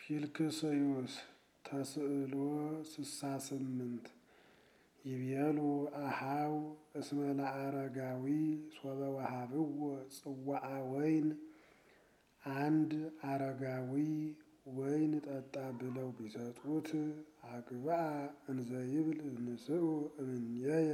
ፊልክስዩስ ተስዕሎ 68 ይቤሉ አሃው እስመ ለአረጋዊ ሶበ ወሃብዎ ጽዋዐ ወይን። አንድ አረጋዊ ወይን ጠጣ ብለው ቢሰጡት አግብአ እንዘ ይብል ንስኡ እምኔየ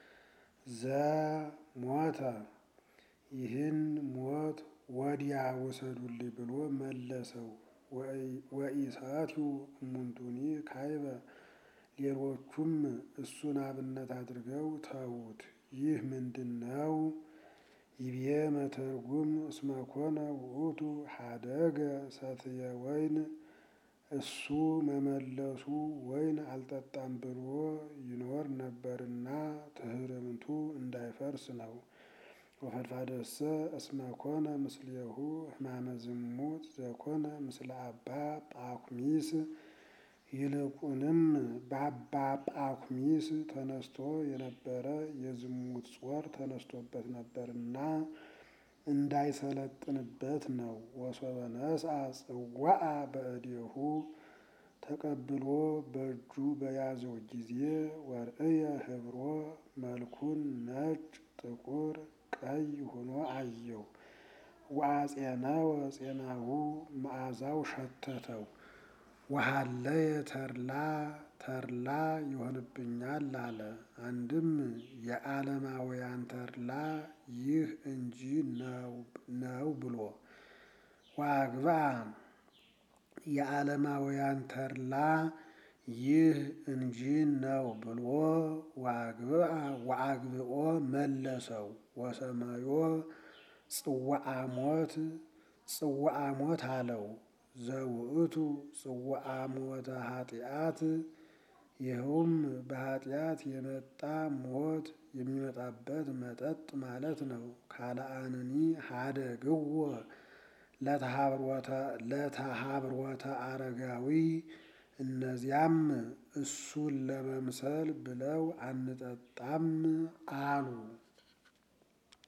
ዘሞተ ይህን ሞት ወዲያ ውሰዱልኝ ብሎ መለሰው። ወኢሳትዩ እሙንቱኒ ካይበ ሌሎቹም እሱን አብነት አድርገው ተዉት። ይህ ምንድነው? ይቤ መተርጉም እስመ ኮነ ውእቱ ሀደገ ሰትየ ወይን። እሱ መመለሱ ወይን አልጠጣም ብሎ ይኖር ነበርና ትሕርምቱ እንዳይፈርስ ነው። ወፈድፋደሰ እስመ ኮነ ምስሌሁ ሕማመ ዝሙት ዘኮነ ምስለ አባ ጳኩሚስ። ይልቁንም በአባ ጳኩሚስ ተነስቶ የነበረ የዝሙት ጾር ተነስቶበት ነበርና እንዳይሰለጥንበት ነው። ወሶበ ነስአ ጽዋዐ በእዴሁ ተቀብሎ በእጁ በያዘው ጊዜ ወርእየ ኅብሮ መልኩን ነጭ፣ ጥቁር፣ ቀይ ሆኖ አየው። ወአጼነወ ጼናሁ መዓዛው ሸተተው። ወሀለየ ተድላ ይሆንብኛል አለ። አንድም የዓለማውያን ተድላ ይህ እንጂ ነው ብሎ ወአግብአ የዓለማውያን ተድላ ይህ እንጂ ነው ብሎ ወአግብኦ መለሰው። ወሰመዮ ጽዋዐ ሞት አለው። ዘውእቱ ጽዋዐ ሞተ ኃጢአት ይኸውም በኃጢአት የመጣ ሞት የሚመጣበት መጠጥ ማለት ነው። ካልአንኒ ሀደግዎ ለተሃብሮተ አረጋዊ እነዚያም እሱን ለመምሰል ብለው አንጠጣም አሉ።